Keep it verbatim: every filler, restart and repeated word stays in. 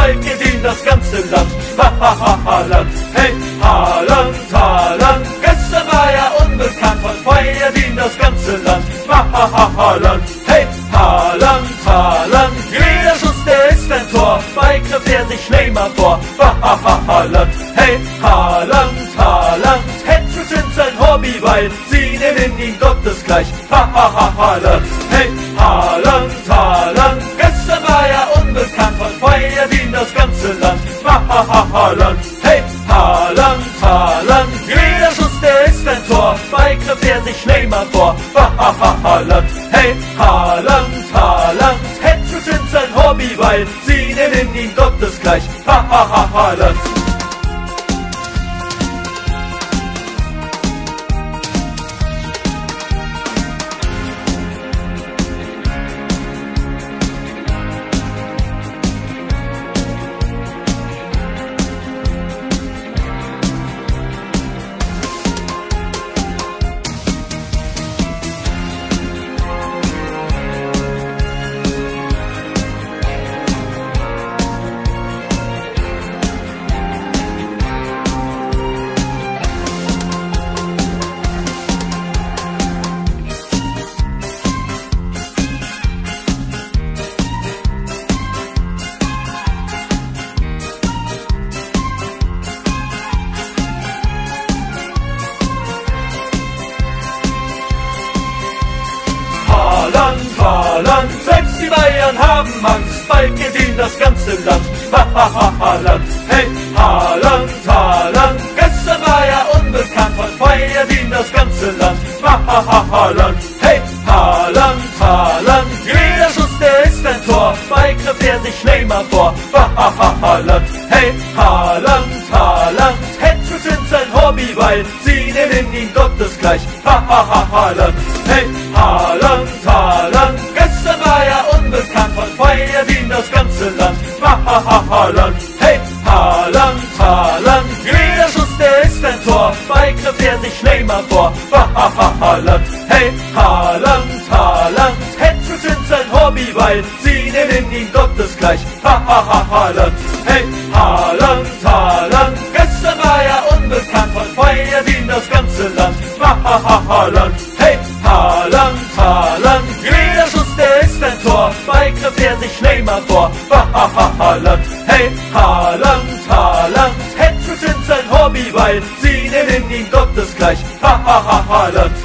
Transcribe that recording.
bald geht ihn das ganze Land. Ha, ha, ha, Haaland, hey, Haaland, Haaland. Gestern war er unbekannt, heute feiert ihn das ganze Land. Ha, ha, ha, Haaland, hey, Haaland, Haaland. Jeder Schuss, der ist ein Tor, bald knöpft er sich Neymar vor. Ha, ha, ha, Haaland, hey, Haaland, Haaland. Hattricks sind sein Hobby, weil sie nennen ihn gottesgleich. Ha, ha, ha, Haaland, hey, Haaland, Haaland. Gestern war er unbekannt, heute feiert ihn das ganze Land. Ha, ha, ha, Haaland, hey, Haaland, Haaland. Jeder Schuss, der ist ein Tor, bald knöpft er sich Neymar vor. Ha, ha, ha, Haaland, hey, Haaland, Haaland. Hattricks sind sein Hobby, weil sie nennen ihn gottesgleich. Ha, ha, ha, Haaland. Haaland, Haaland, selbst die Bayern haben Angst, bald geht ihn das ganze Land. Ha, ha, ha, Haaland, hey, Haaland, Haaland. Gestern war er unbekannt, heute feiert ihn das ganze Land. Ha, ha, ha, Haaland, hey, Haaland, Haaland. Jeder Schuss, der ist ein Tor, bald knöpft er sich Neymar vor. Ha, ha, ha, Haaland, hey, Haaland, Haaland. Hattricks sind sein Hobby, weil sie nennen ihn gottesgleich. Ha, ha, ha, Haaland, hey, Haaland, Haaland. Gestern war er unbekannt, heute feiert ihn das ganze Land. Ha, ha, ha, Haaland, hey, Haaland, Haaland. Jeder Schuss, der ist ein Tor, bald knöpft er sich Neymar vor. Ha, ha, ha, Haaland, hey, Haaland, Haaland. Hattricks sind sein Hobby, weil sie nennen ihn gottesgleich. Ha, ha, ha, Haaland, hey, Haaland, Haaland. Gestern war er unbekannt, heute feiert ihn das ganze Land. Ha, ha, ha, Haaland, hey, Haaland, Haaland. Jeder Schuss, der ist ein Tor, bald knöpft er sich Neymar vor. Ha, ha, ha, Haaland, hey, Haaland, Haaland. Hattricks sind sein Hobby, weil sie nennen ihn gottesgleich. Ha, ha, ha, Haaland.